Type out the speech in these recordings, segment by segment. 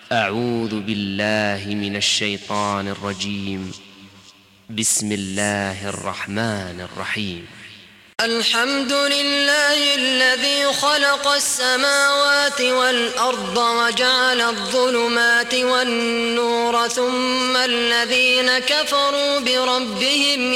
أعوذ بالله من الشيطان الرجيم. بسم الله الرحمن الرحيم. الحمد لله الذي خلق السماوات والأرض وجعل الظلمات والنور ثم الذين كفروا بربهم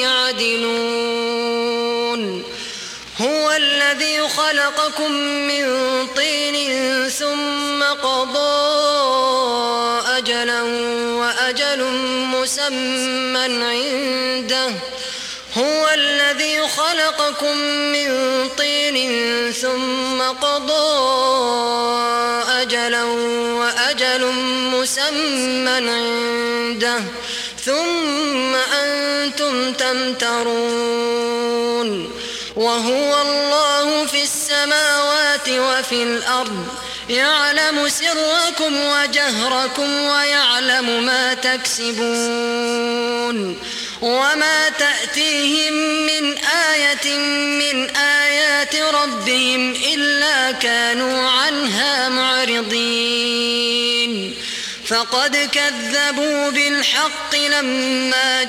يعدلون. هو الذي خلقكم من طين ثم قضى أجلا وأجل مسمى عنده. هو الذي خلقكم من طين ثم قضى أجلا وأجل مسمى عنده ثم أنتم تمترون. وهو الله في السماوات وفي الأرض يعلم سركم وجهركم ويعلم ما تكسبون. وما تأتيهم من آية من آيات ربهم إلا كانوا عنها معرضين. فقد كذبوا بالحق لما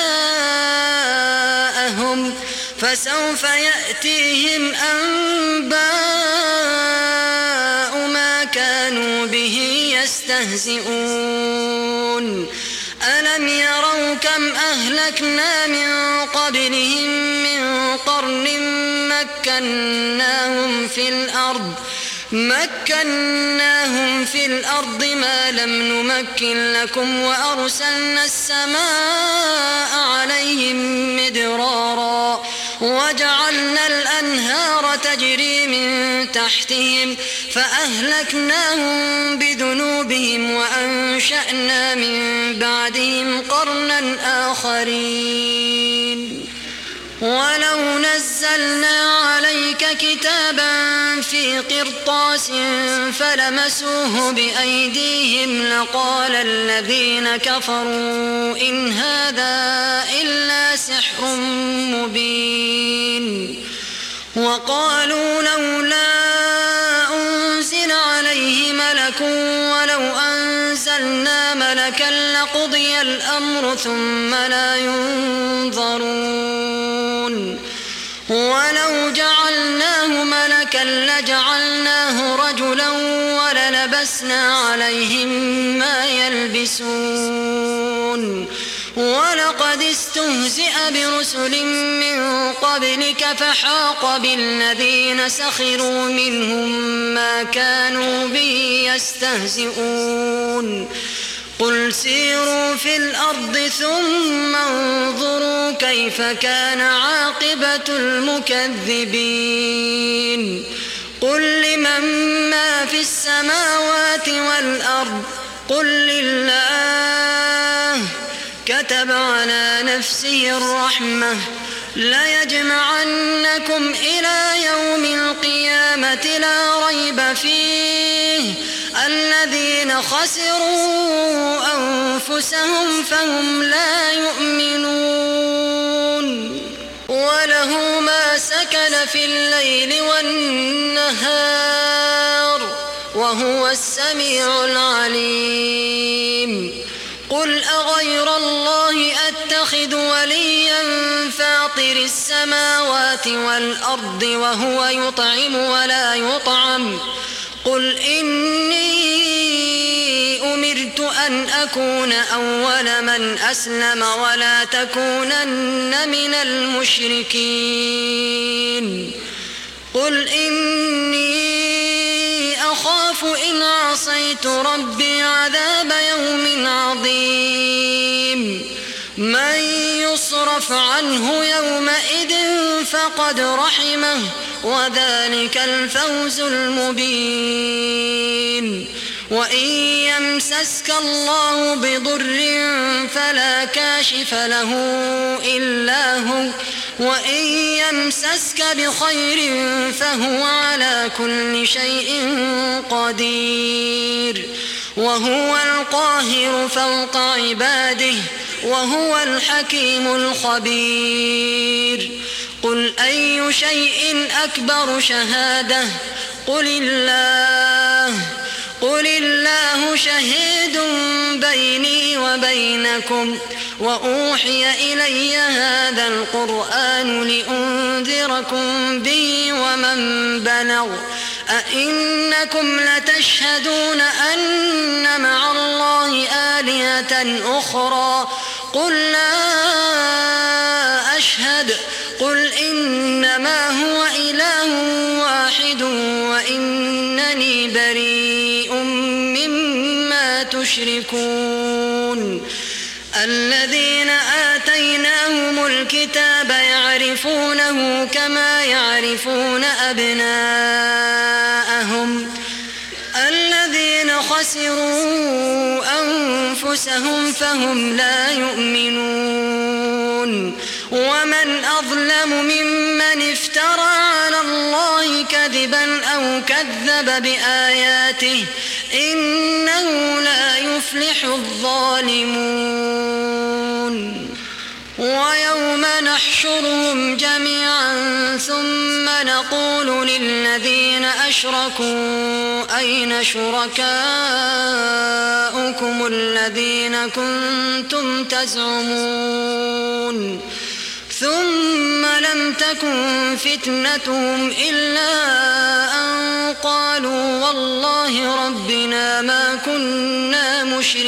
جاءهم فسوف يأتيهم أنباء ما كانوا به يستهزئون. ألم يروا كم أهلكنا من قبلهم من قرن مكناهم في الأرض ما لم نمكن لكم وأرسلنا السماء عليهم مدرارا وجعلنا الأنهار تجري من تحتهم فأهلكناهم بذنوبهم وأنشأنا من بعدهم قرنا آخرين. ولو نزلنا عليك كتابا في قرطاس فلمسوه بأيديهم لقال الذين كفروا إن هذا إلا سحر مبين. وقالوا لولا أنزل عليه ملك ولو أنزلنا ملكا لقضي الأمر ثم لا ينظرون. ولو جعلناه ملكا لجعلناه رجلا وللبسنا عليهم ما يلبسون. ولقد استهزئ برسل من قبلك فحاق بالذين سخروا منهم ما كانوا به يستهزئون. قل سيروا في الأرض ثم انظروا كيف كان عاقبة المكذبين. قل لمن ما في السماوات والأرض قل لله كتب على نفسه الرحمة ليجمعنكم إلى يوم القيامة لا ريب فيه الذين خسروا أنفسهم فهم لا يؤمنون. وله ما سكن في الليل والنهار وهو السميع العليم. قل أغير الله أتخذ وليا فاطر السماوات والأرض وهو يطعم ولا يطعم. قل إني أمرت أن أكون أول من أسلم ولا تكونن من المشركين. قل إني أخاف إن عصيت ربي عذاب يوم عظيم. من يصرف عنه يومئذ فقد رحمه وذلك الفوز المبين. وإن يمسسك الله بضر فلا كاشف له إلا هو وإن يمسسك بخير فهو على كل شيء قدير. وهو القاهر فوق عباده وهو الحكيم الخبير. قل أي شيء أكبر شهادة قل الله قل الله شهيد بيني وبينكم وأوحي إلي هذا القرآن لأنذركم به ومن بلغ أئنكم لتشهدون أن مع الله آلهة أخرى قل لا أشهد قل إنما هو إله واحد وإنني بريء مما تشركون الذين آتيناهم الكتاب يعرفونه كما يعرفون أبناءهم الذين خسروا أنفسهم فهم لا يؤمنون ومن أظلم ممن افترى على الله كذبا أو كذب بآياته إنه لا يفلح الظالمون ويوم نحشرهم جميعا ثم نقول للذين أشركوا أين شركاؤكم الذين كنتم تزعمون ثم لم تكن فتنتهم إلا أن قالوا والله ربنا ما كنا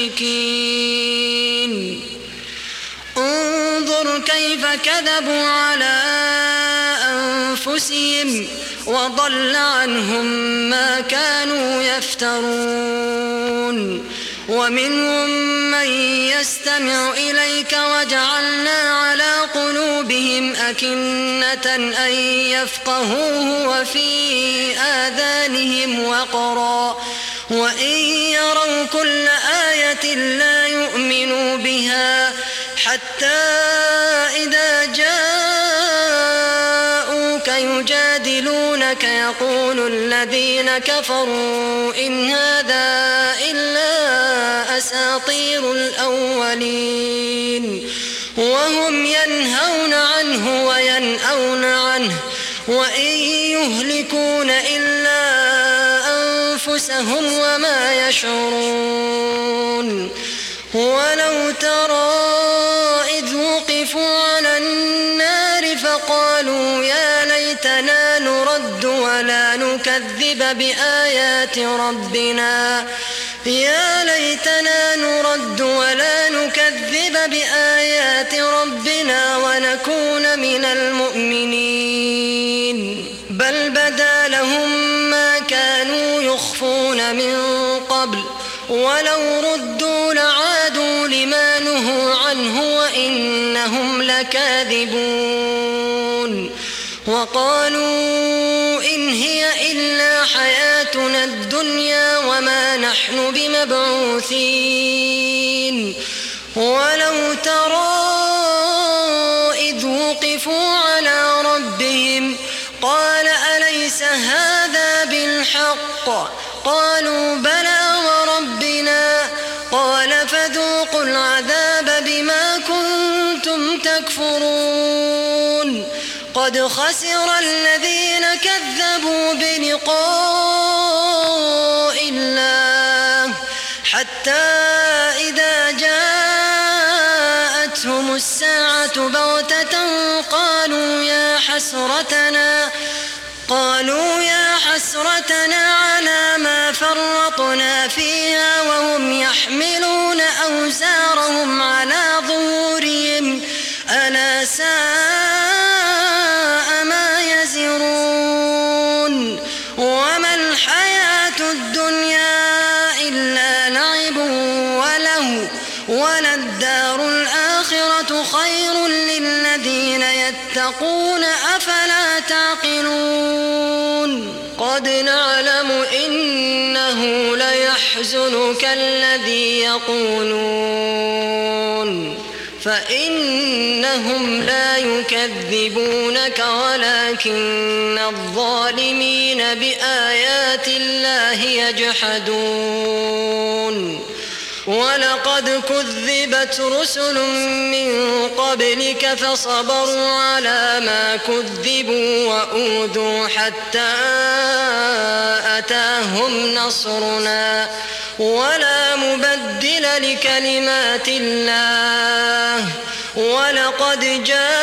مشركين انظر كيف كذبوا على أنفسهم وضل عنهم ما كانوا يفترون ومنهم من يستمع إليك وجعلنا على قلوبهم أكنة أن يفقهوه وفي آذانهم وقرا وإن يروا كل آية لا يؤمنوا بها حتى إذا جاءوك يجادلونك يقول الذين كفروا إن هذا إلا أساطير الأولين وهم ينهون عنه وينأون عنه وإن يهلكون إلا أنفسهم وما يشعرون ولو ترى إذ وقفوا على النار فقالوا يا ليتنا نرد ولا نكذب بآيات ربنا ونكون من المؤمنين بل بدا لهم ما كانوا يخفون من قبل ولو ردوا لعادوا لما نهوا عنه وإنهم لكاذبون وقالوا إن هي إلا حياتنا الدنيا وما نحن بمبعوثين ولو ترى إذ وقفوا على ربهم قال أليس هذا بالحق قالوا بلى وربنا قال فذوقوا العذاب بما كنتم تكفرون قد خسر الذين كذبوا بلقاء الله حتى إذا جاءتهم الساعة بغتة قالوا يا حسرتنا على ما فرطنا فيها وهم يحملون أوزارهم على ظهورهم ألا ساء ما يزرون وما الحياة الدنيا إلا لعب وله وللدار الآخرة خير للذين يتقون أفلا تعقلون قد نعلم إنه ليحزنك الذي يقولون فإنهم لا يكذبونك ولكن الظالمين بآيات الله يجحدون ولقد كذبت رسل من قبلك فصبروا على ما كذبوا وأوذوا حتى أتاهم نصرنا ولا مبدل لكلمات الله ولقد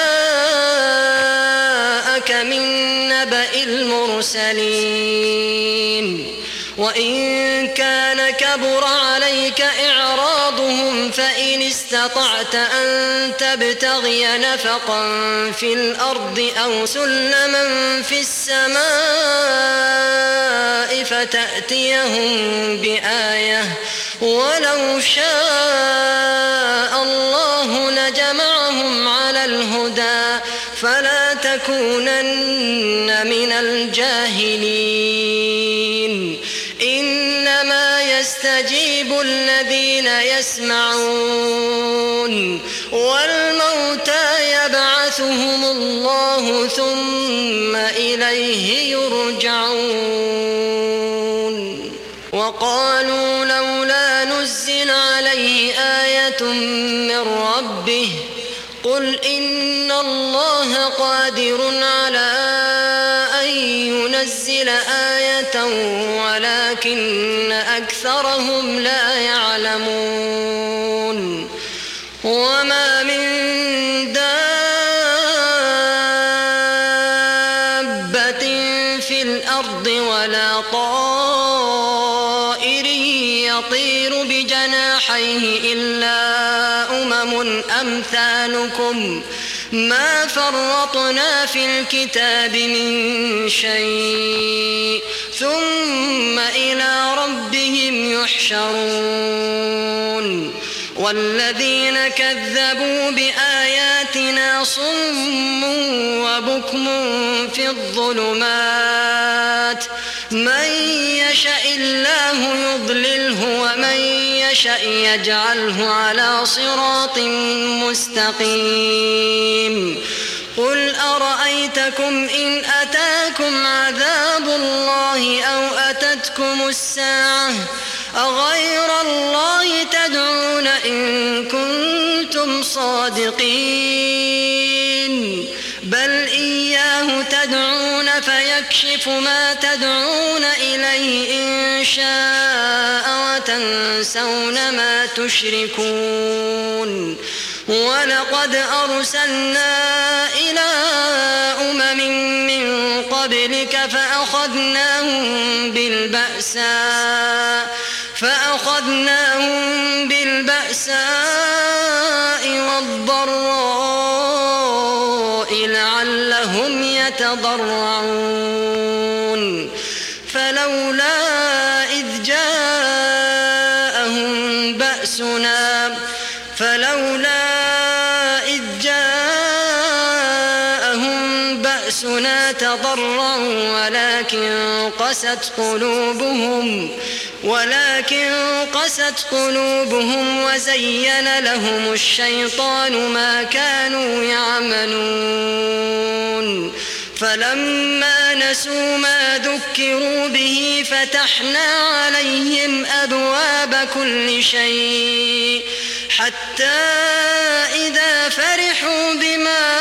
جاءك من نبأ المرسلين وإن كان كبر عليك إعراضهم فإن استطعت أن تبتغي نفقا في الأرض أو سلما في السماء فتأتيهم بآية ولو شاء الله لجمعهم على الهدى فلا تكونن من الجاهلين إنما يستجيب الذين يسمعون والموتى يبعثهم الله ثم إليه يرجعون وقالوا لولا نزل عليه آية من ربه قل إن الله قادر على أن ينزل آية ولكن أكثرهم لا يعلمون وما من دابة في الأرض ولا طائر يطير بجناحيه إلا أمثالكم ما فرطنا في الكتاب من شيء ثم إلى ربهم يحشرون والذين كذبوا بآياتنا صم وبكم في الظلمات من يشاء الله يضلله ومن يشاء يجعله على صراط مستقيم قل أرأيتكم إن أتاكم عذاب الله أو أتتكم الساعة أغير الله تدعون إن كنتم صادقين بل إياه تدعون فيكشف ما تدعون إليه إن شاء وتنسون ما تشركون ولقد أرسلنا إلى أمم من قبلك فأخذناهم بالبأساء والضراء لعلهم يتضرعون فلولا إذ جاءهم بأسنا تضرعوا ولكن قست قلوبهم وزين لهم الشيطان ما كانوا يعملون فلما نسوا ما ذكروا به فتحنا عليهم أبواب كل شيء حتى إذا فرحوا بما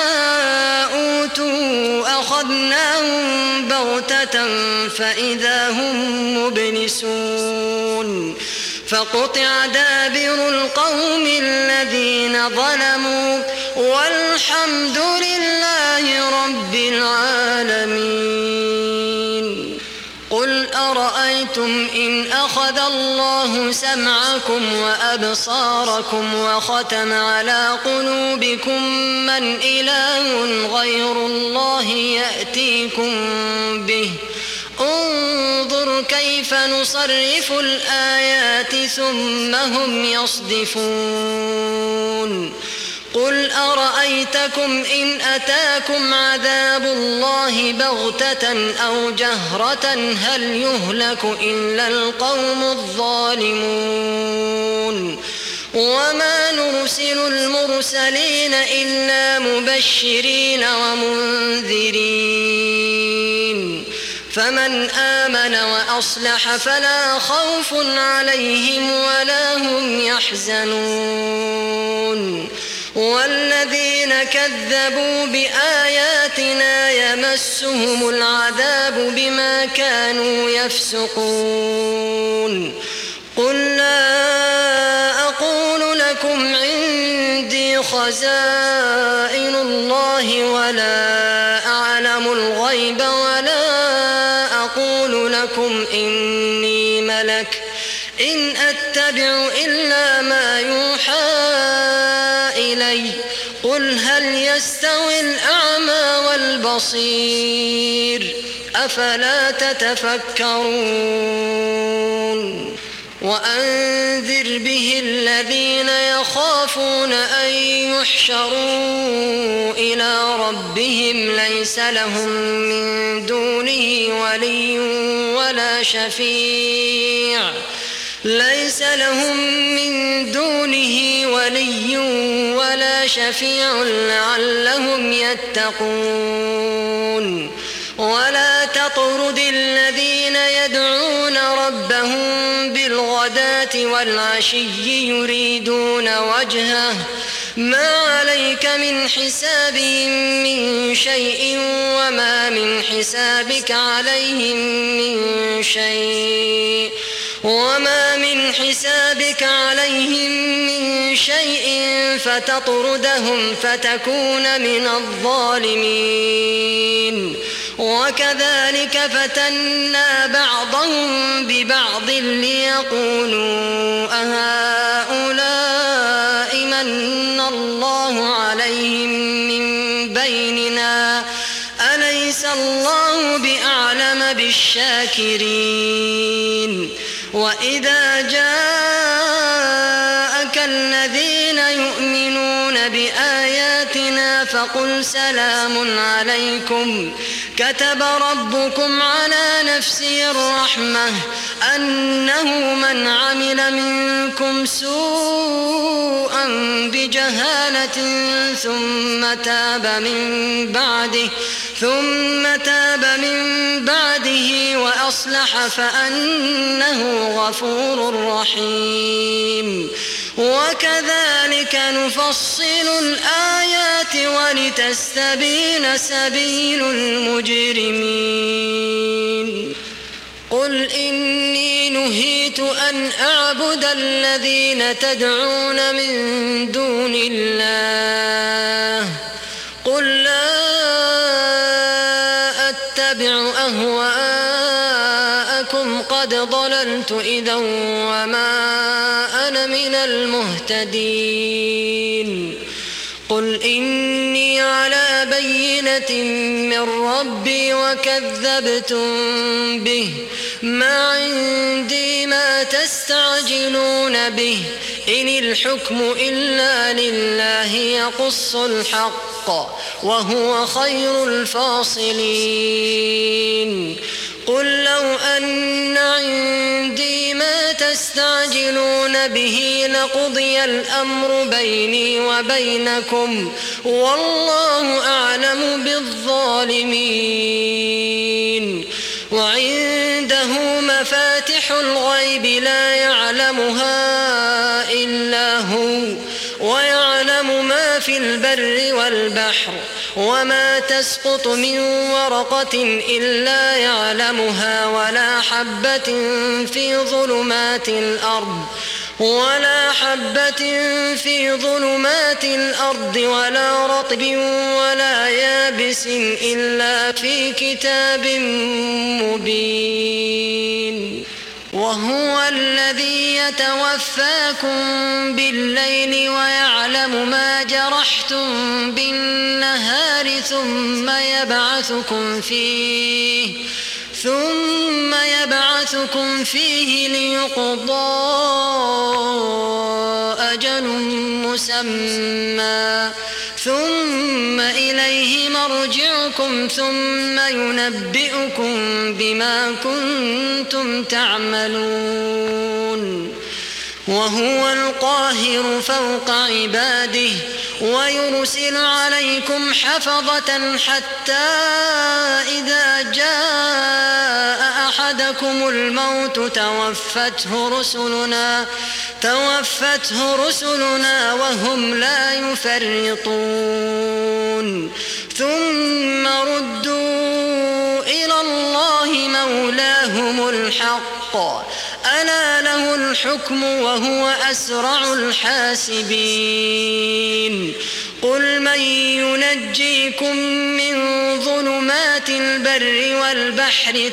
أوتوا أخذناهم بغتة فإذا هم مبلسون فقطع دابر القوم الذين ظلموا والحمد لله رب العالمين قل أرأيتم إن أخذ الله سمعكم وأبصاركم وختم على قلوبكم من إله غير الله يأتيكم به انظر كيف نصرف الآيات ثم هم يصدفون قل أرأيتكم إن أتاكم عذاب الله بغتة أو جهرة هل يهلك إلا القوم الظالمون وما نرسل المرسلين إلا مبشرين ومنذرين فمن آمن وأصلح فلا خوف عليهم ولا هم يحزنون والذين كذبوا بآياتنا يمسهم العذاب بما كانوا يفسقون قل لا أقول لكم عندي خزائن الله ولا أعلم الغيب ولا أقول لكم إني ملك إن أتبع إلا ما يوحى إلي قل هل يستوي الأعمى والبصير أفلا تتفكرون وأنذر به الذين يخافون أن يحشروا إلى ربهم ليس لهم من دونه ولي ولا شفيع لعلهم يتقون ولا تطرد الذين يدعون ربهم بالغداة والعشي يريدون وجهه ما عليك من حسابهم من شيء وما من حسابك عليهم من شيء فتطردهم فتكون من الظالمين وكذلك فتنا بعضهم ببعض ليقولوا أهؤلاء من الله عليهم من بيننا أليس الله بأعلم بالشاكرين وإذا جاءك الذين يؤمنون بآياتنا فقل سلام عليكم كتب ربكم على نفسه الرحمة أنه من عمل منكم سوءا بجهالة ثم تاب من بعده وأصلح فأنه غفور رحيم وكذلك نفصل الآيات ولتستبين سبيل المجرمين قل إني نهيت أن أعبد الذين تدعون من دون الله قل لا أتبع أهواءكم قد ضللت إذا وما أنا من المهتدين قل إني على بينة من ربي وكذبتم به ما عندي ما تستعجلون به إن الحكم إلا لله يقص الحق وهو خير الفاصلين قل لو أن عندي ما تستعجلون به لقضي الأمر بيني وبينكم والله أعلم بالظالمين وعنده مفاتح الغيب لا يعلمها إلا هو ويعلم ما في البر والبحر وما تسقط من ورقة إلا يعلمها ولا حبة في ظلمات الأرض ولا رطب ولا يابس إلا في كتاب مبين وهو الذي يتوفاكم بالليل ويعلم ما جرحتم بالنهار ثم يبعثكم فيه ليقضى أجل مسمى ثم إليه مرجعكم ثم ينبئكم بما كنتم تعملون وهو القاهر فوق عباده ويرسل عليكم حفظة حتى إذا جاء أحدكم الموت توفته رسلنا وهم لا يفرطون ثم ردوا إلى الله مولاهم الحق ألا له الحكم وهو أسرع الحاسبين قل من ينجيكم من ظلمات البر والبحر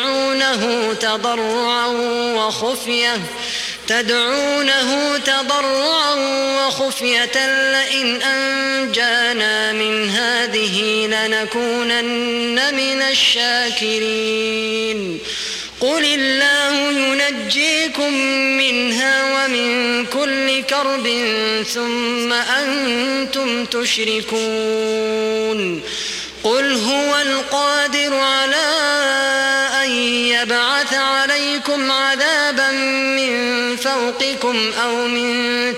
تدعونه تضرعا وخفية لئن أنجانا من هذه لنكونن من الشاكرين قل الله ينجيكم منها ومن كل كرب ثم أنتم تشركون قل هو القادر على أن يبعث عليكم عذابا من فوقكم أو من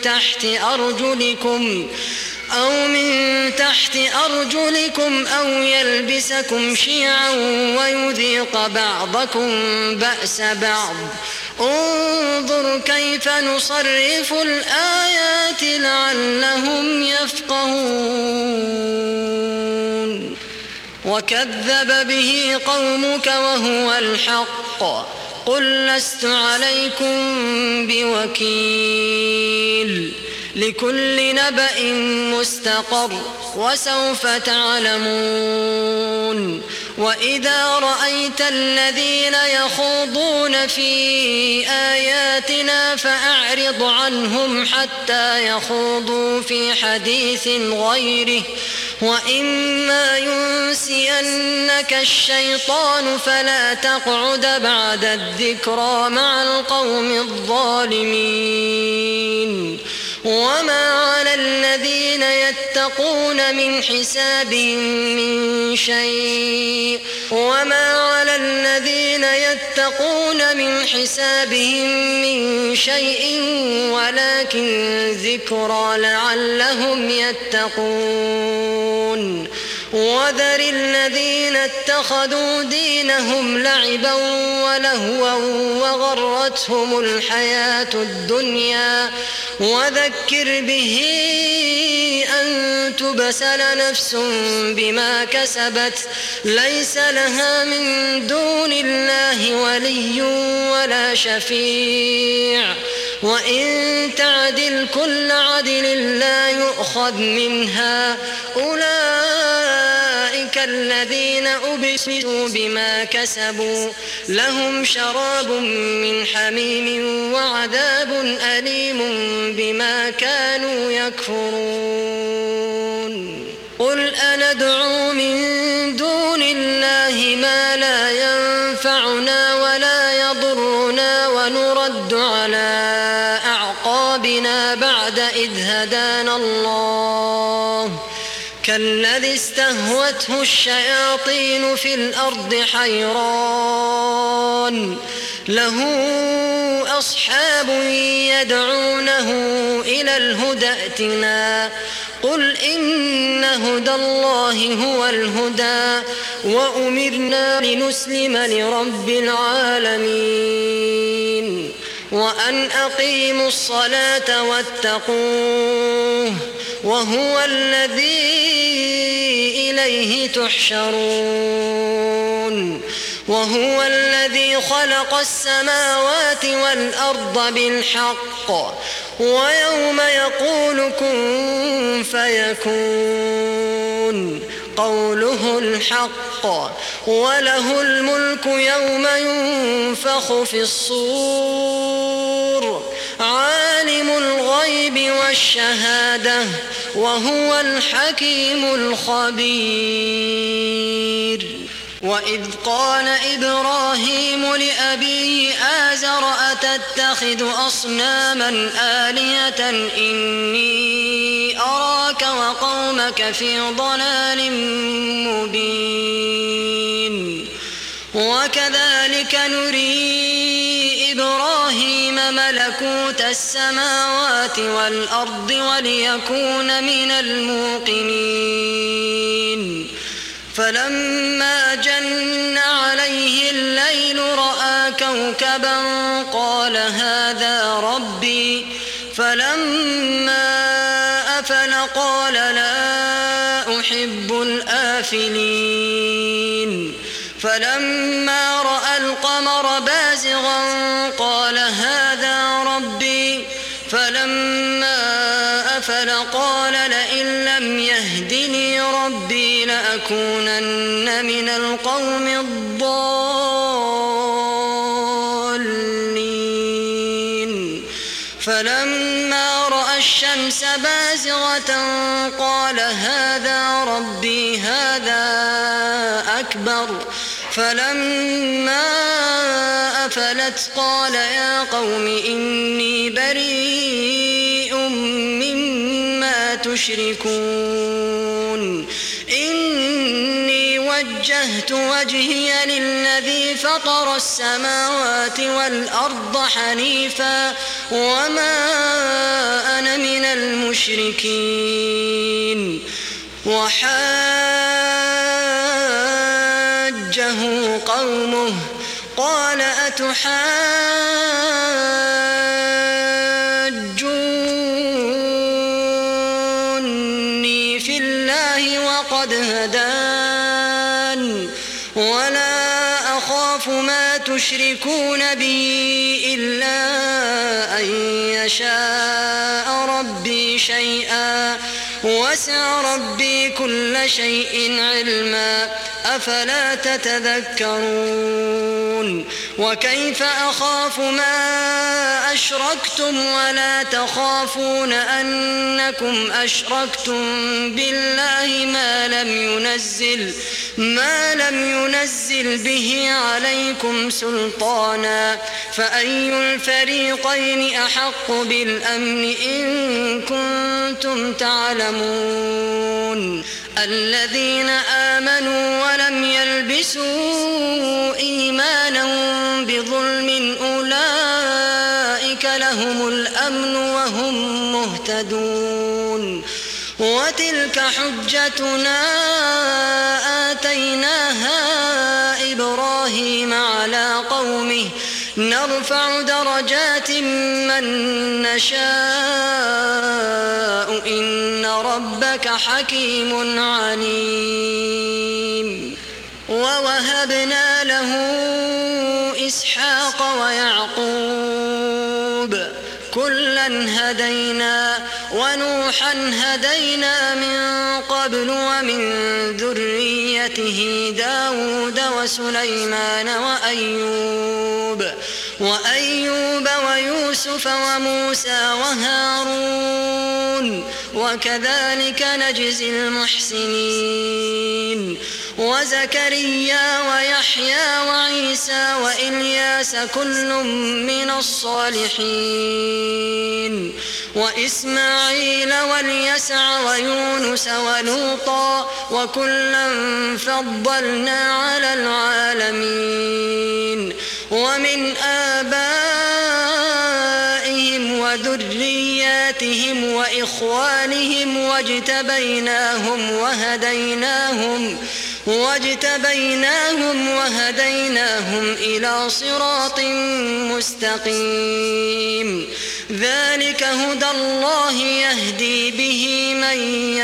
تحت أرجلكم أو يلبسكم شيعا ويذيق بعضكم بأس بعض انظر كيف نصرف الآيات لعلهم يفقهون وكذب به قومك وهو الحق قل لست عليكم بوكيل لكل نبأ مستقر وسوف تعلمون وإذا رأيت الذين يخوضون في آياتنا فأعرض عنهم حتى يخوضوا في حديث غيره وإما ينسينك الشيطان فلا تقعد بعد الذكرى مع القوم الظالمين وما على الذين يتقون من حسابهم من شيء ولكن ذكرى لعلهم يتقون وذر الذين اتخذوا دينهم لعبا ولهوا وغرتهم الحياة الدنيا وذكر به أن تبسل نفس بما كسبت ليس لها من دون الله ولي ولا شفيع وإن تعدل كل عدل لا يؤخذ منها أولئك الذين أبسلوا بما كسبوا لهم شراب من حميم وعذاب أليم بما كانوا يكفرون قل أندعو من دون الله ما لا ينفعنا ولا يضرنا ونرد على أعقابنا بعد إذ هدانا الله كالذي استهوته الشياطين في الأرض حيران له أصحاب يدعونه إلى الهدى ائتنا قل إن هدى الله هو الهدى وأمرنا لنسلم لرب العالمين وأن أقيموا الصلاة واتقوه وهو الذي إليه تحشرون وهو الذي خلق السماوات والأرض بالحق ويوم يقول كن فيكون قوله الحق وله الملك يوم ينفخ في الصور عالم الغيب والشهادة وهو الحكيم الخبير وإذ قال إبراهيم لأبيه آزر أتتخذ أصناما آلهة إني أراك وقومك في ضلال مبين وكذلك نري إبراهيم إبراهيم ملكوت السماوات والأرض وليكون من الموقنين فلما جن عليه الليل رأى كوكبا قال هذا ربي فلما أفل قال لا أحب الآفلين فلما رأى القمر بازغا قال هذا ربي فلما أفل قال لئن لم يهدني ربي لأكونن من القوم الضالين فلما رأى الشمس بازغة قال هذا ربي هذا أكبر فلما أفلت قال يا قوم إني بريء مما تشركون إني وجهت وجهي للذي فطر السماوات والأرض حنيفا وما أنا من المشركين وحاجه قومه قال أتحاجوني في الله وقد هدان ولا أخاف ما تشركون به إلا أن يشاء ربي شيئا وسع ربي كل شيء علما أفلا تتذكرون وكيف أخاف ما أشركتم ولا تخافون أنكم أشركتم بالله ما لم ينزل به عليكم سلطانا فأي الفريقين أحق بالأمن إن كنتم تعلمون الذين آمنوا ولم يلبسوا إيمانهم بظلم أولئك لهم الأمن وهم مهتدون وتلك حجتنا آتيناها إبراهيم على قومه نرفع درجات من نشاء إن ربك حكيم عليم ووهبنا له إسحاق ويعقوب كلا هدينا ونوحا هدينا من قبل ومن ذريته داود وسليمان وأيوب ويوسف وموسى وهارون وكذلك نجزي المحسنين وزكريا ويحيى وعيسى وإلياس كل من الصالحين وإسماعيل واليسع ويونس ولوطا وكلا فضلنا على العالمين ومن آبائهم وذرياتهم وإخوانهم واجتبيناهم وهديناهم إلى صراط مستقيم ذلك هدى الله يهدي به من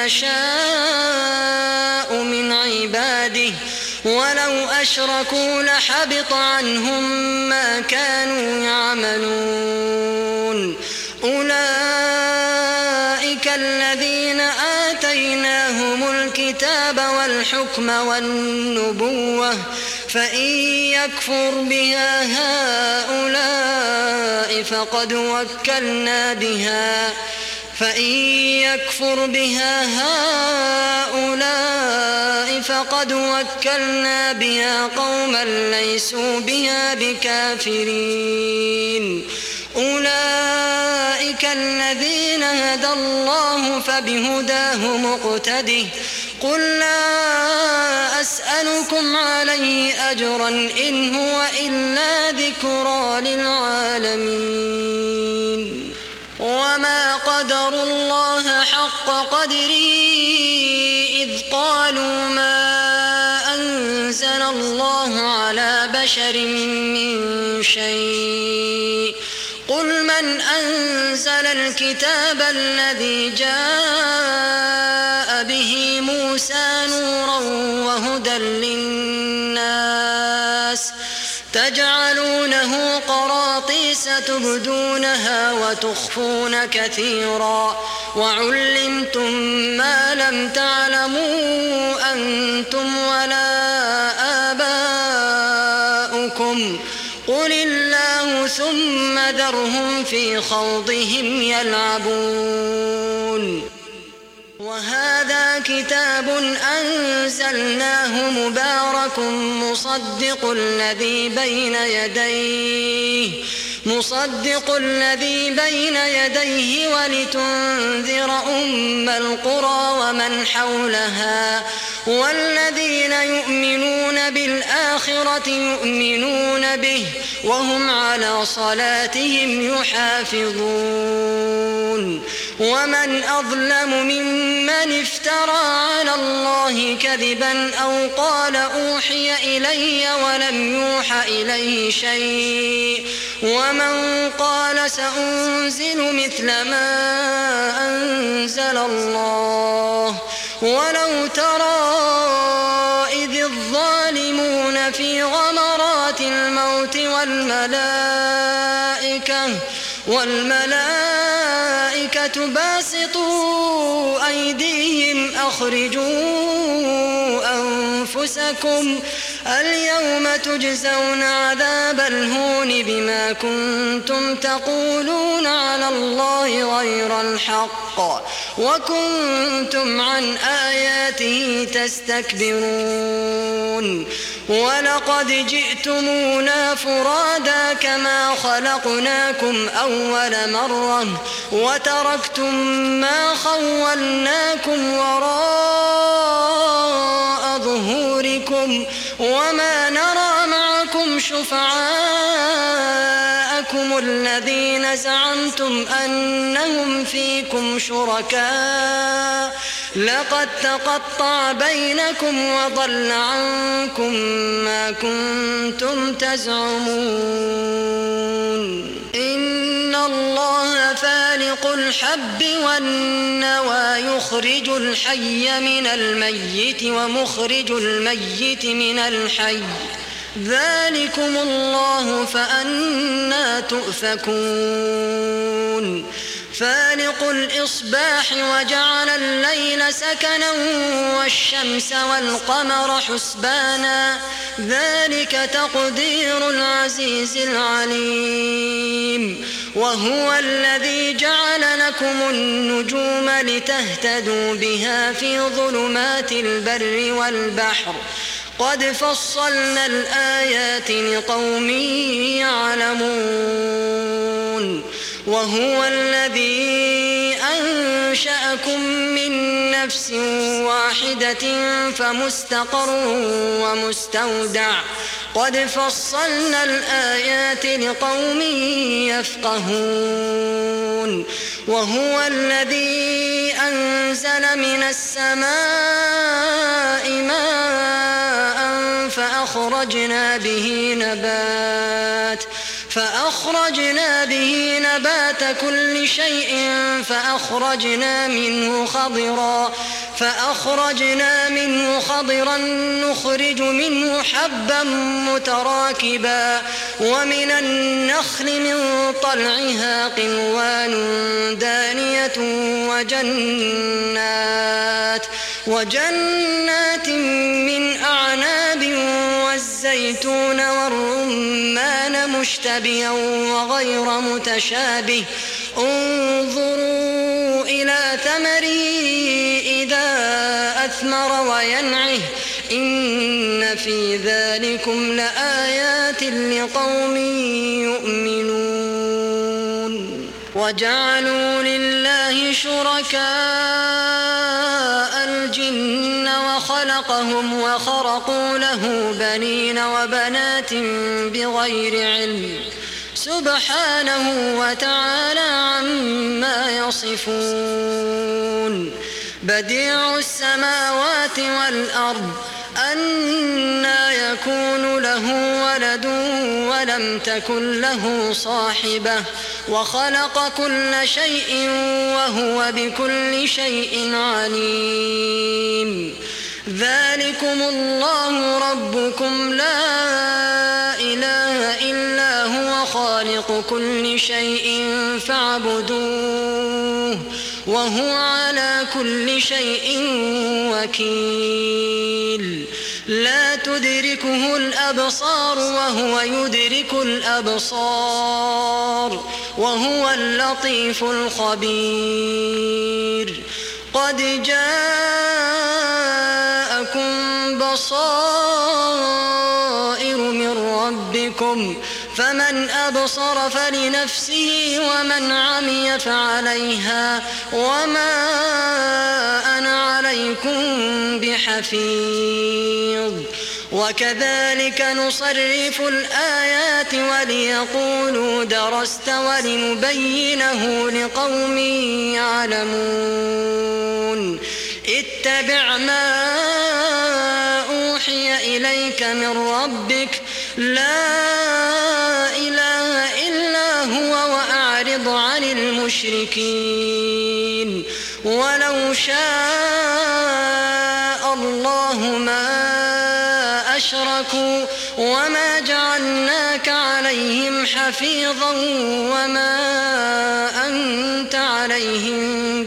يشاء من عباده ولو أشركوا لحبط عنهم ما كانوا يعملون أولئك الذين آتيناهم الكتاب والحكم والنبوة فإن يكفر بها هؤلاء فقد وكلنا بها قوما ليسوا بها بكافرين أولئك الذين هدى الله فبهداه مقتده قل لا أسألكم عليه أجرا إن هو إلا ذكرى للعالمين وما قدروا الله حق قدره إذ قالوا ما أنزل الله على بشر من شيء قل من أنزل الكتاب الذي جاء به موسى نورا وهدى للناس تجعلونه قراطيس تبدونها وتخفون كثيرا وعلمتم ما لم تعلموا أنتم ولا آباؤكم قل الله ثم ذرهم في خوضهم يلعبون وهذا كتاب أنزلناه مبارك مصدق الذي بين يديه ولتنذر أم القرى ومن حولها والذين يؤمنون بالآخرة يؤمنون به وهم على صلاتهم يحافظون ومن أظلم ممن افترى على الله كذبا أو قال أوحي إلي ولم يوح إليه شيء ومن قال سأنزل مثل ما أنزل الله ولو ترى إذ الظالمون في غمرات الموت والملائكة باسطوا أيديهم أخرجوا أنفسكم اليوم تجزون عذاب الهون بما كنتم تقولون على الله غير الحق وكنتم عن آياته تستكبرون ولقد جئتمونا فرادا كما خلقناكم أول مرة وتركتم ما خولناكم وراء ظهوركم وما نرى معكم شفعاءكم الذين زعمتم أنهم فيكم شركاء لقد تقطع بينكم وضل عنكم ما كنتم تزعمون إن الله فالق الحب والنوى يخرج الحي من الميت ومخرج الميت من الحي ذلكم الله فأنى تؤفكون فالق الإصباح وجعل الليل سكنا والشمس والقمر حسبانا ذلك تقدير العزيز العليم وهو الذي جعل لكم النجوم لتهتدوا بها في ظلمات البر والبحر قد فصلنا الآيات لقوم يعلمون وهو الذي أنشأكم من نفس واحدة فمستقر ومستودع قد فصلنا الآيات لقوم يفقهون وهو الذي أنزل من السماء ماء فأخرجنا به نبات كل شيء فأخرجنا منه خضرا نخرج منه حبا متراكبا ومن النخل من طلعها قنوان دانية وجنات من أعناب والزيتون والرمان مشتبها وغير متشابه انظروا إلى ثمره إذا أثمر وينعه إن في ذلكم لآيات لقوم يؤمنون وجعلوا لله شركاء الجن خلقهم وخرقوا له بنين وبنات بغير علم سبحانه وتعالى عما يصفون. بديع السماوات والأرض أنى يكون له ولد ولم تكن له صاحبة وخلق كل شيء وهو بكل شيء عليم. ذلكم الله ربكم لا إله إلا هو خالق كل شيء فاعبدوه وهو على كل شيء وكيل. لا تدركه الأبصار وهو يدرك الأبصار وهو اللطيف الخبير. قد جاءكم بصائر من ربكم فمن أبصر فلنفسه ومن عمي فعليها وما أنا عليكم بحفيظ. وكذلك نصرف الآيات وليقولوا درست ولنبينه لقوم يعلمون. اتبع ما أوحي إليك من ربك لا إله إلا هو وأعرض عن المشركين. ولو شاء الله ما أشركوا وما جعلناك عليهم حفيظا وما أنت عليهم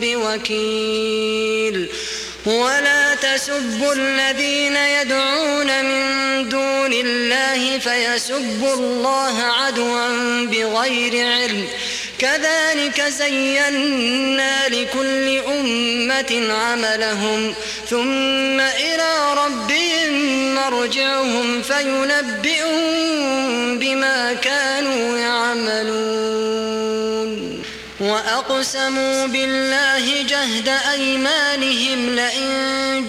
بوكيل. ولا تسبوا الذين يدعون من دون الله فيسبوا الله عدوا بغير علم كذلك زينا لكل أمة عملهم ثم إلى ربهم مرجعهم فينبئهم بما كانوا يعملون. وأقسموا بالله جهد أيمانهم لئن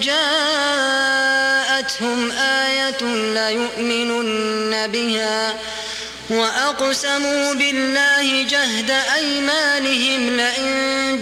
جاءتهم آية ليؤمنن بها وأقسموا بالله جهد أيمانهم لئن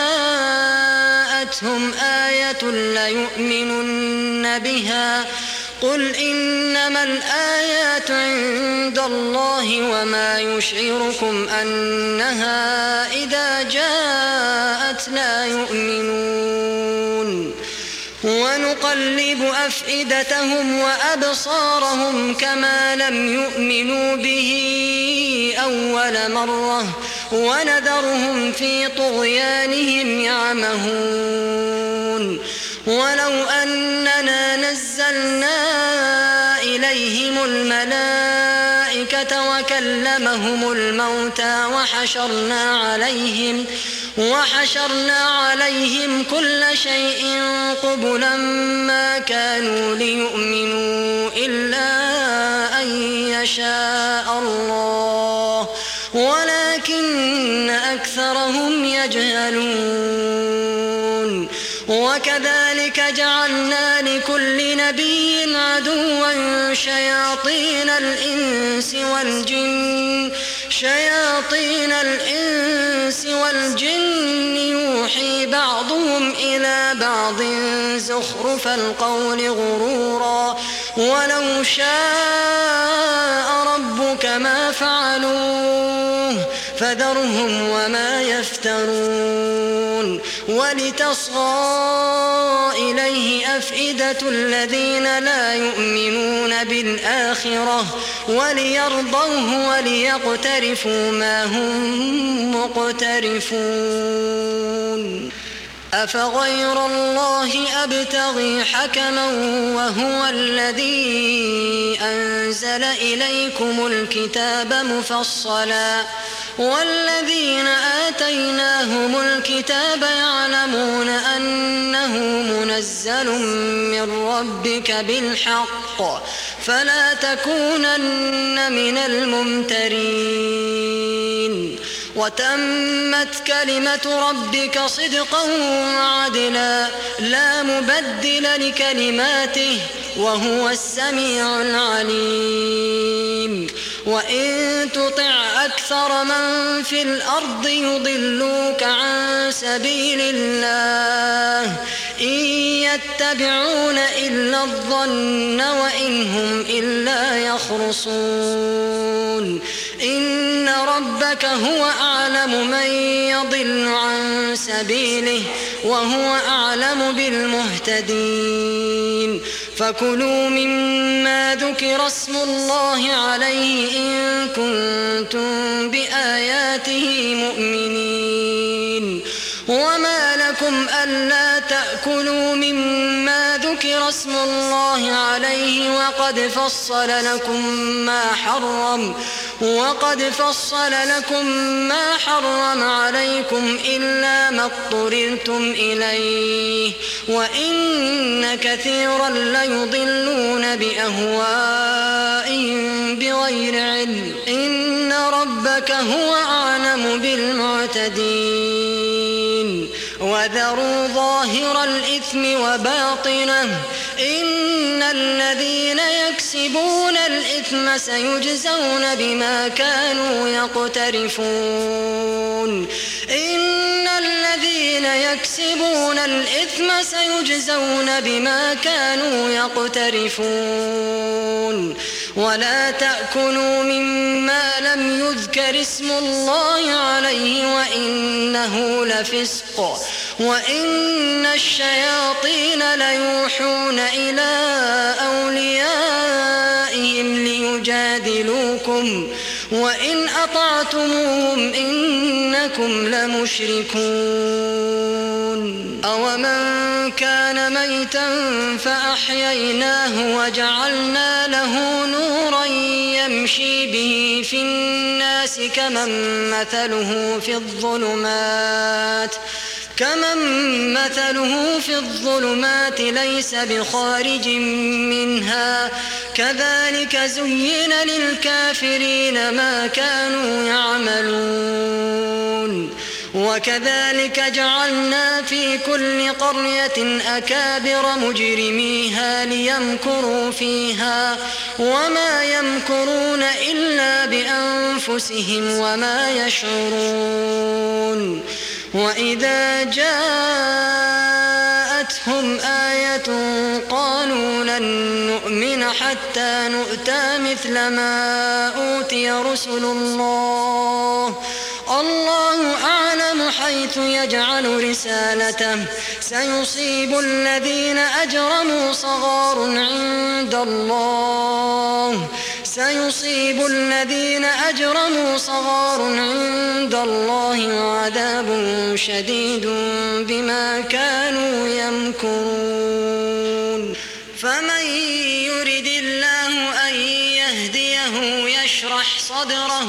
جاءتهم آية ليؤمنن بها قل إنما الآيات عند الله وما يشعركم أنها إذا جاءت لا يؤمنون. ونقلب أفئدتهم وأبصارهم كما لم يؤمنوا به أول مرة ونذرهم في طغيانهم يعمهون. ولو أننا نزلنا إليهم الملائكة وكلمهم الموتى وحشرنا عليهم كل شيء قبلا ما كانوا ليؤمنوا إلا أن يشاء الله ولكن أكثرهم يجهلون. وكذلك جعلنا لكل نبي عدوا شياطين الإنس والجن يوحي بعضهم إلى بعض زخرف القول غرورا ولو شاء ربك ما فعلوه فذرهم وما يفترون. ولتصغى إليه أفئدة الذين لا يؤمنون بالآخرة وليرضوه وليقترفوا ما هم مقترفون. أفغير الله أبتغي حكما وهو الذي أنزل إليكم الكتاب مفصلا والذين آتيناهم الكتاب يعلمون أنه منزل من ربك بالحق فلا تكونن من الممترين. وتمت كلمة ربك صدقا وعدلا لا مبدل لكلماته وهو السميع العليم وإن تطع أكثر من في الأرض يضلوك عن سبيل الله إن يتبعون إلا الظن وإن هم إلا يخرصون إن ربك هو أعلم من يضل عن سبيله وهو أعلم بالمهتدين فكلوا مما ذكر اسم الله عليه إن كنتم بآياته مؤمنين وما لكم ألا تأكلوا مما ذكر اسم الله عليه وقد فصل لكم ما حرم عليكم إلا ما اضطررتم إليه وإن كثيرا ليضلون بأهوائهم بغير علم إن ربك هو أعلم بالمعتدين وذروا ظاهر الإثم وباطنه إن الذين يكسبون الإثم سيجزون بما كانوا يقترفون إن الذين يكسبون الإثم سيجزون بما كانوا يقترفون ولا تأكلوا مما لم يذكر اسم الله عليه وإنه لفسق وإن الشياطين ليوحون إلى أوليائهم ليجادلوكم وإن أطعتموهم إنكم لمشركون أومن كان ميتا فأحييناه وجعلنا له نورا يمشي به في الناس كمن مثله في الظلمات ليس بخارج منها كذلك زين للكافرين ما كانوا يعملون وكذلك جعلنا في كل قرية أكابر مجرميها ليمكروا فيها وما يمكرون إلا بأنفسهم وما يشعرون وإذا جاءتهم آية قالوا لن نؤمن حتى نؤتى مثل ما أوتي رسل الله أعلم حيث يجعل رسالته سيصيب الذين أجرموا صغار عند الله وعذاب شديد بما كانوا يمكرون فمن يرد الله أن يهديه يشرح صدره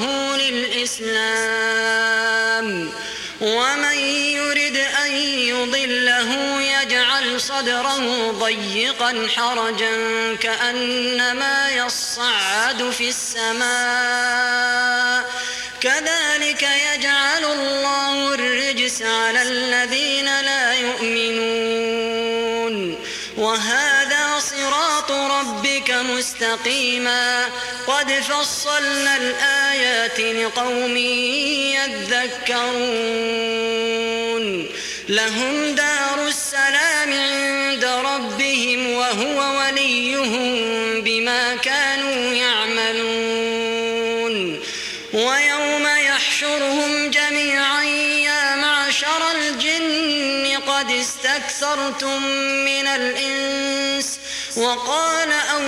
للإسلام ومن يرد أن يضله يجعل صدره ضيقا حرجا كأنما يصعد في السماء كذلك يجعل الله الرجس على الذين لا يؤمنون وهذا صراط ربك مستقيما قد فصلنا الآيات لقوم يذكرون لهم دار السلام عند ربهم وهو وليهم بما كانوا يعملون ويوم يحشرهم جميعا يا معشر الجن قد استكثرتم من الإنس وقال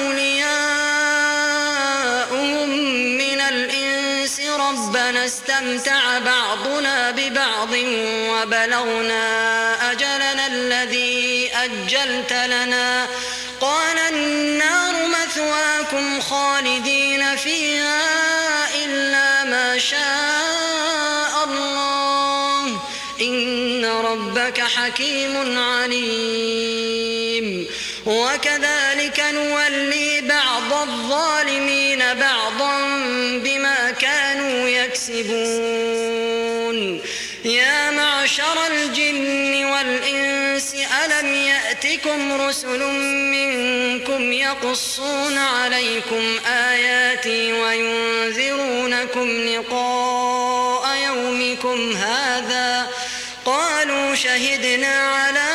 أولياؤهم من الإنس ربنا استمتع بعضنا ببعض وبلغنا أجلنا الذي أجلت لنا قال النار مثواكم خالدين فيها إلا ما شاء الله إن ربك حكيم عليم وكذلك نولي بعض الظالمين بعضا بما كانوا يكسبون. يا معشر الجن والإنس ألم يأتكم رسل منكم يقصون عليكم آياتي وينذرونكم لقاء يومكم هذا؟ قالوا شهدنا على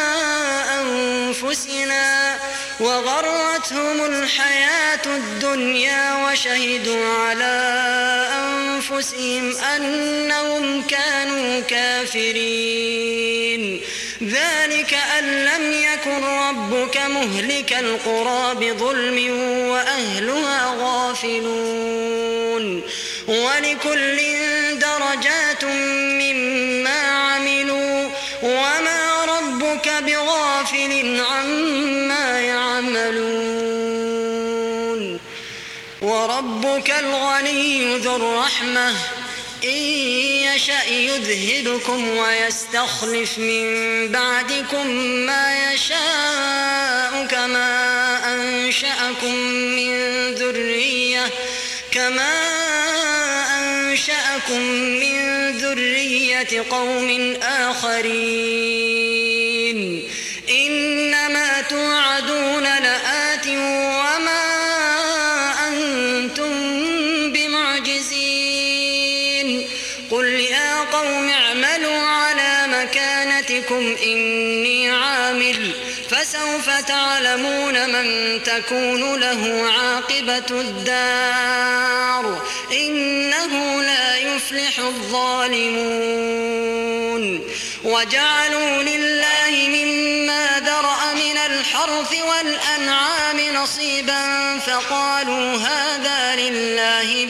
أنفسنا وغرتهم الحياة الدنيا وشهدوا على أنفسهم أنهم كانوا كافرين. ذلك أن لم يكن ربك مهلك القرى بظلم وأهلها غافلون. ولكل درجات مما عملوا وما ربك بغافل عما يعملون. وربك الغني ذو الرحمة إن يشأ يذهبكم ويستخلف من بعدكم ما يشاء كما أنشأكم من ذرية قوم آخرين. إنما توعدون لآت وما أنتم بمعجزين. قل يا قوم اعملوا على مكانتكم إني عامل فسوف تعلمون من تكون له عاقبة الدار إنه لا يفلح الظالمون. وجعلوا لله مما ذرأ من الحرث والأنعام نصيبا فقالوا هذا لله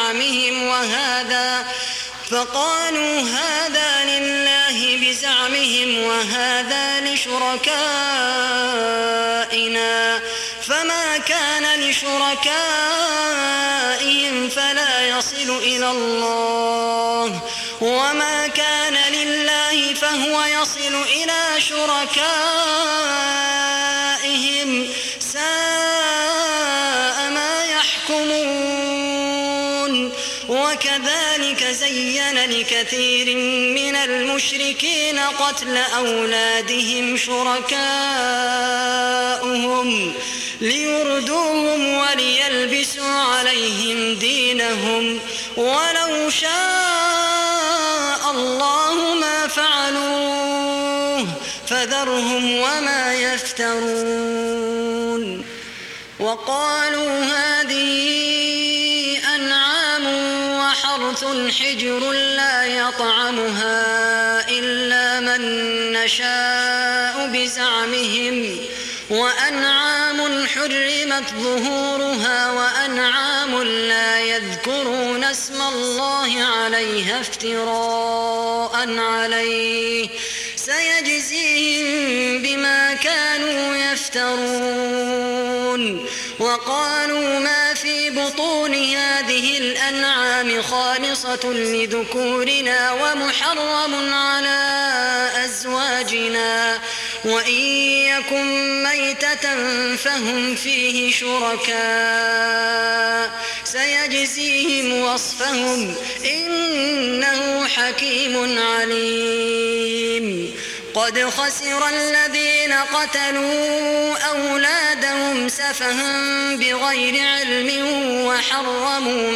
بزعمهم وهذا لشركائنا فما كان لشركائهم فلا يصل إلى الله وما كان لله فهو يصل إلى شركائهم ساء ما يحكمون. وكذلك زين لكثير من المشركين قتل أولادهم شركاؤهم ليردوهم وليلبسوا عليهم دينهم ولو شاء الله ما فعلوه فذرهم وما يفترون. وقالوا هذه أنعام وحرث حجر لا يطعمها إلا من نشاء بزعمهم وأنعام حرمت ظهورها وأنعام لا يذكرون اسم الله عليها افتراء عليه سيجزيهم بما كانوا يفترون. وقالوا ما في بطون هذه الأنعام خالصة لذكورنا ومحرم على أزواجنا وإن يكن ميتة فهم فيه شركاء سيجزيهم وصفهم إنه حكيم عليم. قد خسر الذين قتلوا أولادهم سفها بغير علم وحرموا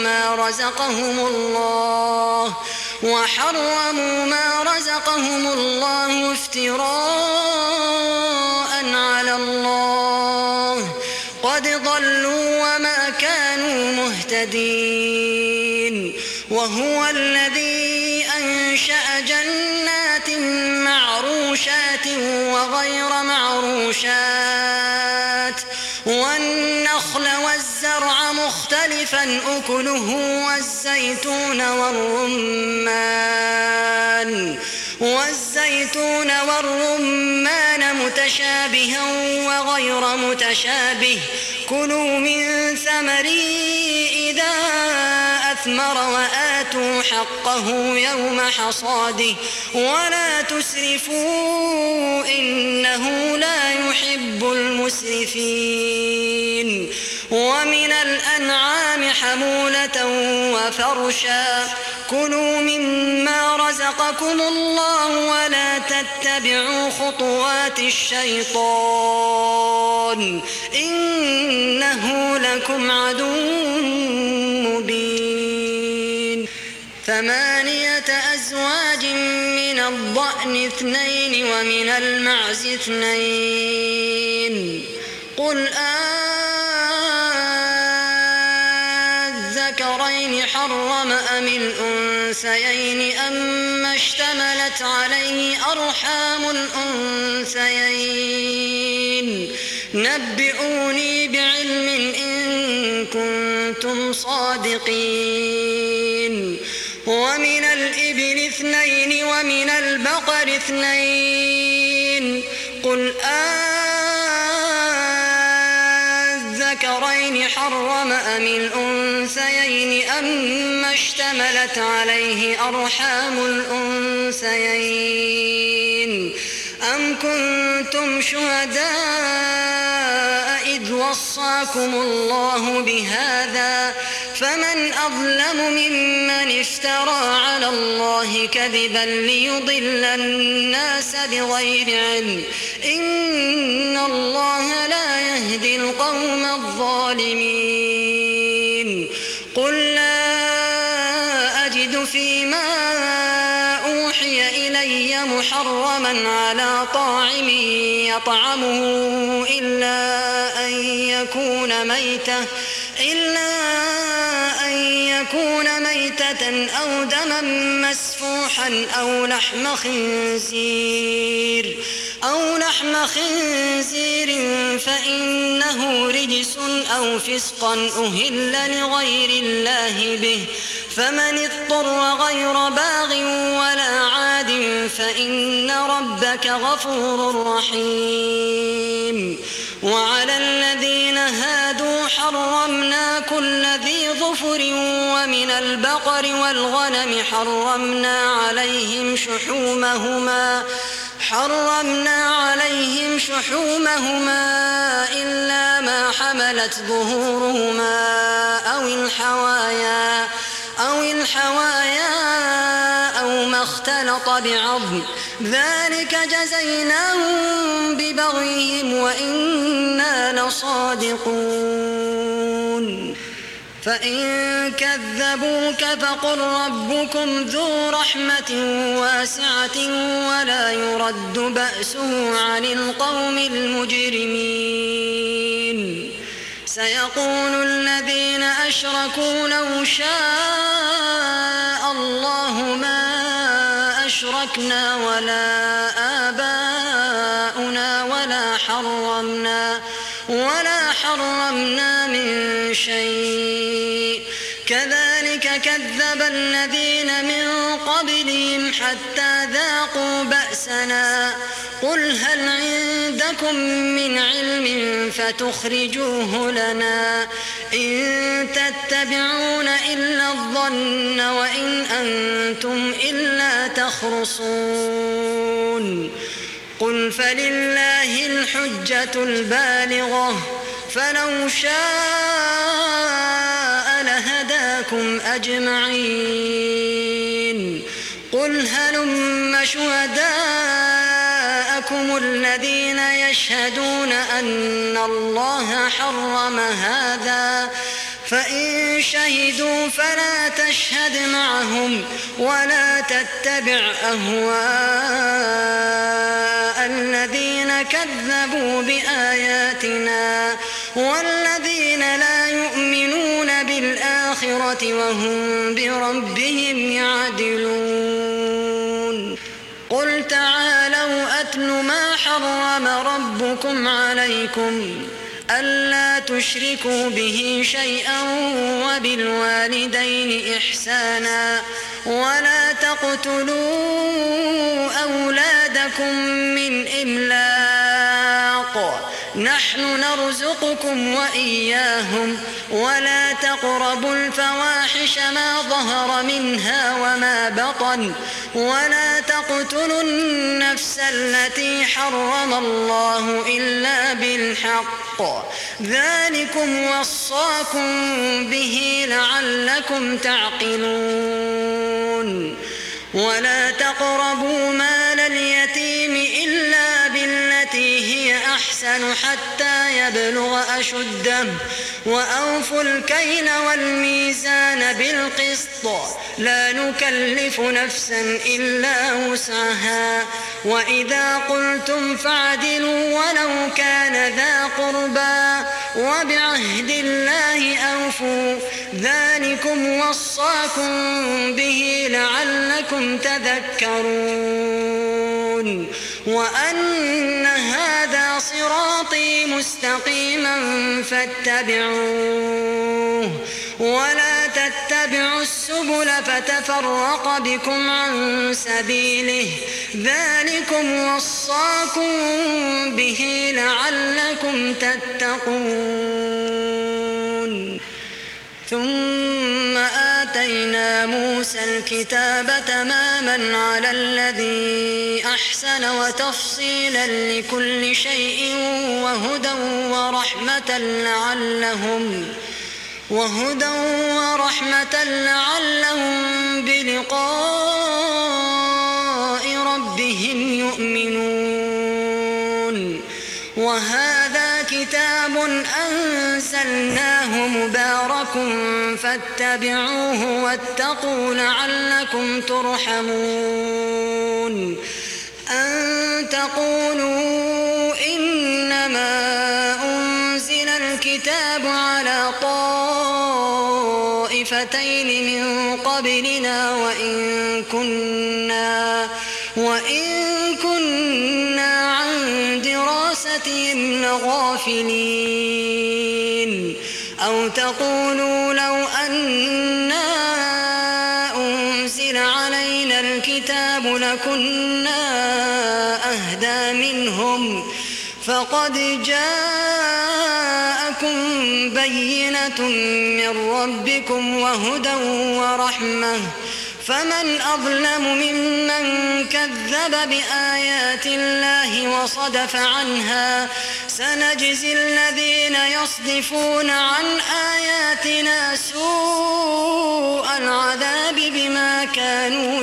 ما رزقهم الله افتراء على الله قد ضلوا وما كانوا مهتدين. وهو الذي أنشأ جنات معروشات وغير معروشات والنخل والزرع مختلفا أكله والزيتون والرمان متشابها وغير متشابه كلوا من ثمره إذا أثمر وآتوا حقه يوم حصاده ولا تسرفوا إنه لا يحب المسرفين. ومن الأنعام حمولة وفرشا كلوا مما رزقكم الله ولا تتبعوا خطوات الشيطان إنه لكم عدو مبين. 8 أزواج من الضأن 2 ومن المعز 2 قل الذكرين حرم أم الأنثيين أما اشتملت عليه أرحام الأنثيين نبئوني بعلم إن كنتم صادقين. ومن الإبل 2 ومن البقر 2 قل الذكرين حرم أم الأنثيين أما اشتملت عليه أرحام الأنثيين أم كنتم شهداء إذ وصاكم الله بهذا فمن أظلم ممن افترى على الله كذبا ليضل الناس بغير علم إن الله لا يهدي القوم الظالمين. قل لا أجد فيما أوحي إلي محرما على طاعم يطعمه إلا أن يكون ميتة أو دما مسفوحا أو لحم خنزير فإنه رجس أو فسقا أهل لغير الله به فمن اضطر غير باغ ولا عاد فإن ربك غفور رحيم. وعلى الذين هادوا حرمنا كل ذي ظفر ومن البقر والغنم حرمنا عليهم شحومهما إلا ما حملت ظهورهما أو الحوايا أو ما اختلط بعظم ذلك جزيناهم ببغيهم وإنا لصادقون. فإن كذبوك فقل ربكم ذو رحمة واسعة ولا يرد بأسه عن القوم المجرمين. سيقول الذين أشركوا لو شاء الله ما أشركنا ولا آباؤنا ولا حرمنا من شيء كذلك كذب الذين من قبلهم حتى ذاقوا بأسنا. قل هل عندكم من علم فتخرجوه لنا إن تتبعون إلا الظن وإن أنتم إلا تخرصون. قل فلله الحجة البالغة فلو شاء لهداكم أجمعين. قل هلم شهداءكم الذين يشهدون أن الله حرم هذا فإن شهدوا فلا تشهد معهم ولا تتبع أهواء الذين كذبوا بآياتنا والذين لا يؤمنون بالآخرة وهم بربهم يعدلون. قل تعالوا أتل ما حرم ربكم عليكم ألا تشركوا به شيئا وبالوالدين إحسانا ولا تقتلوا أولادكم من إملاق نحن نرزقكم وإياهم ولا تقربوا الفواحش ما ظهر منها وما بطن ولا تقتلوا النفس التي حرم الله إلا بالحق ذلكم وصاكم به لعلكم تعقلون ولا تقربوا مال اليتيم إلا بالتي هي أحسن حتى يبلغ أشده وأوفوا الكيل والميزان بالقسط لا نكلف نفسا إلا وسعها وإذا قلتم فاعدلوا ولو كان ذا قربى وبعهد الله أوفوا ذلكم وصاكم به لعلكم تذكرون وأن هذا صراطي مستقيما فاتبعوه ولا تتبعوا السبل فتفرق بكم عن سبيله ذلكم وصاكم به لعلكم تتقون ثم آتينا موسى الكتاب تماما على الذي أحسن وتفصيلا لكل شيء وهدى ورحمة لعلهم بلقاء ربهم يؤمنون وهذا كتاب أنزلناه مبارك فاتبعوه واتقوا لعلكم ترحمون أن تقولوا إنما أنزل الكتاب على طائفتين من قبلنا وإن كنا عن دراستهم لغافلين أو تقولوا لو أنا أنزل علينا الكتاب لكنا أهدى منهم فقد جاءكم بينة من ربكم وهدى ورحمة فمن أظلم ممن كذب بآيات الله وصدف عنها سنجزي الذين يصدفون عن آياتنا سوء العذاب بما كانوا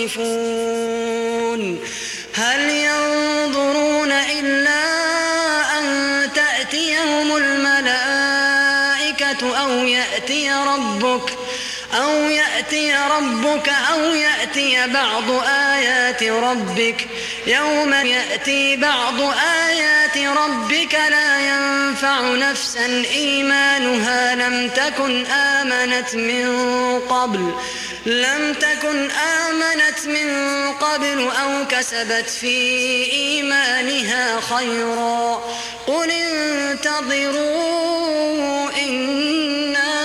يصدفون هل ينظرون إلا أن تأتيهم الملائكة أو يأتي ربك أو يأتي بعض آيات ربك يوم يأتي بعض آيات ربك لا ينفع نفسا إيمانها لم تكن آمنت من قبل أو كسبت في إيمانها خيرا قل انتظروا إنا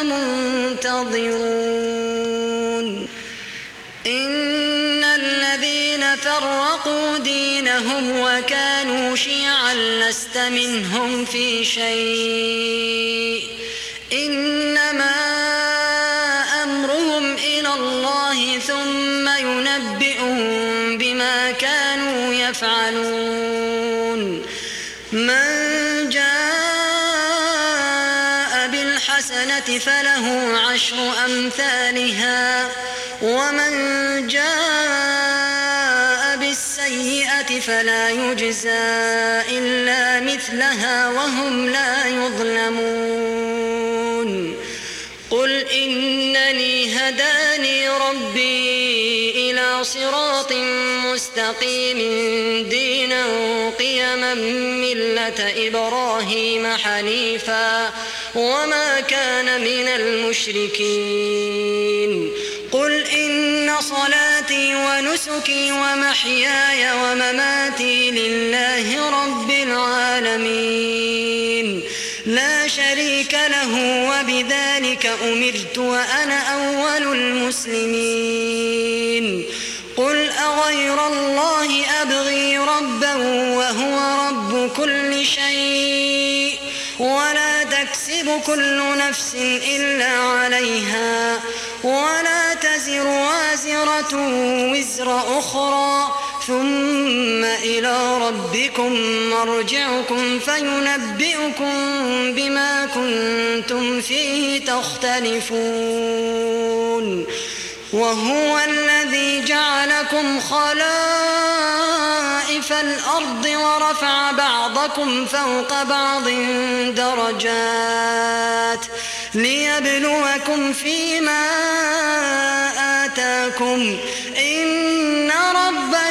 منتظرون إن الذين فرقوا دينهم وكانوا شيعا لست منهم في شيء إنما أمرهم إلى الله ثم ينبئهم بما كانوا يفعلون من جاء بالحسنة فله 10 أمثالها ومن جاء بالسيئة فلا يجزى إلا مثلها وهم لا يظلمون قل إنني هداني ربي إلى صراط مستقيم دينا قيما ملة إبراهيم حنيفا وما كان من المشركين قل إن صلاتي ونسكي ومحياي ومماتي لله رب العالمين لا شريك له وبذلك أمرت وأنا أول المسلمين قل أغير الله أبغي ربا وهو رب كل شيء تكسب كل نفس إلا عليها ولا تزر وازرة وزر أخرى ثم إلى ربكم مرجعكم فينبئكم بما كنتم فيه تختلفون وهو الذي جعلكم خلائف الأرض ورفع بعضكم فوق بعض درجات ليبلوكم فيما آتاكم إن ربكم